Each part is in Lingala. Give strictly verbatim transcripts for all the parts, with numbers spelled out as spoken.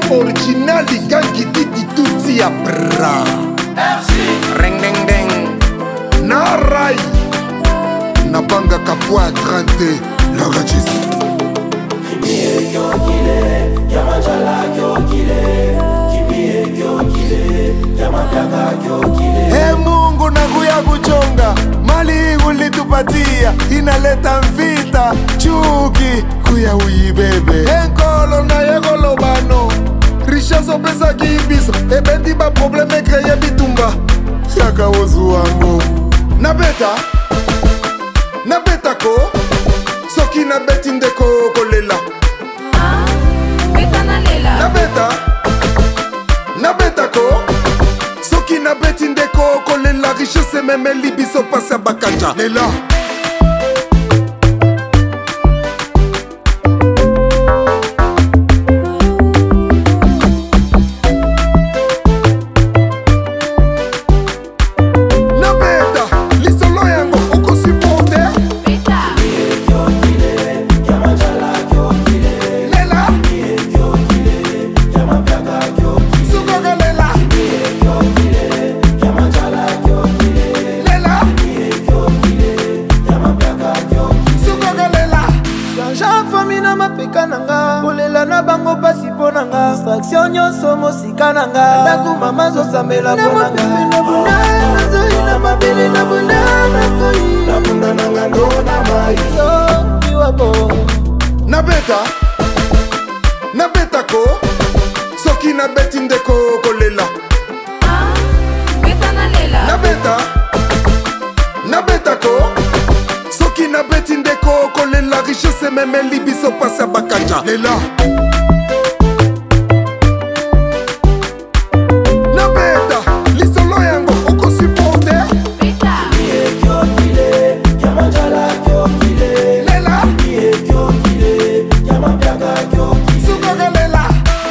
original ligangi titi tuti ya bra. Ring ding ding. Narai. Nabanga kapwa trente. Lagachis. Kimie kyo kile, Yamajala kyo kile. Kimie kyo kile, Yamapyaka kyo kile. Hey Mungu nakuya kuchonga, mali ulitupatia inaleta mvita, chuki kuya uibebe. Enkolo na yegolo bano, richesse pesa kibiso, ebeti ba probleme kreye bitumba. Yaka ozu wangu, na beta, na beta ko, soki na beti ndeko kolela. Ah, beta na lela. Na beta, na beta ko, soki na beti ndeko kolela. Richesse meme libiso pasa bakacha. Lela. Olela na bango pasi ponanga distraction nyonso mosika nanga ndaku mama zosambela ponanga na bunda nazoyi na mabele na bunda nakoyi na bunda nanga ndo na mai yo kiwabo na beta na beta ko soki na beti ndeko kolela. Ah, beta na lela. Na beta na beta ko soki na beti ndeko kolela. Richesse meme libiso pasa bakacha. Lela. Na beta lisolo yango oko supporte. Beta. Kimie kyo kile, Yamajala kyo kile. Lela. Kimie kyo kile, Yamapyaka kyo kile. Sukoga lela.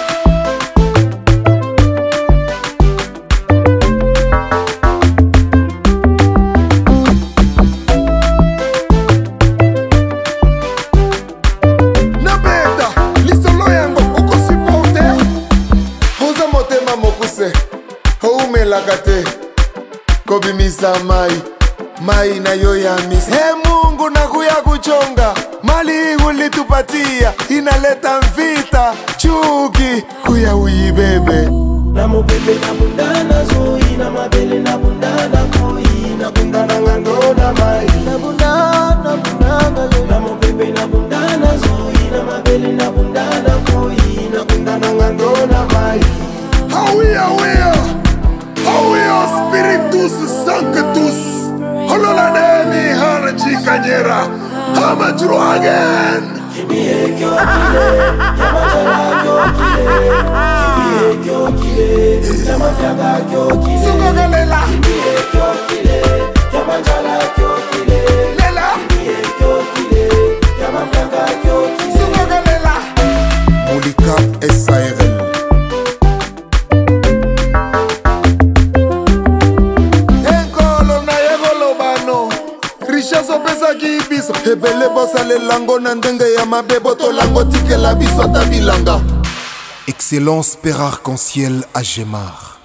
Lagate kobimisa mai mai na yo ya misa. Hey Mungu nakuya kuchonga, mali ulitupatia inaleta mvita, chuki kuya uibebe. Na mubebe na bunda na zoi na mabele na bunda na koi na bunda na ngando na mai na bunda na bunda na zoi na mubebe na bunda na zoi na mabele na bunda na koi na bunda na ngando na mai. Awia awia awia spiritus sanctus holola deni hana chikanyera hama juru again. Kimie kyo kile, Yamajala kyo kile. Kimie kyo kile, Yamapyaka kyo kile. Sukoga lela. Kimie kyo kile, Yamajala kyo kile. Lela. Kimie kyo kile, Yamapyaka kyo kile. Sukoga lela. Molicap S A R L. Enkolo na yegolo bano, richesse pesa kibiso, ebele bosa le lango na ndenge ya mabebo to lango tike la biso ta bilanga. Excellence père arc-en-ciel à Gemar.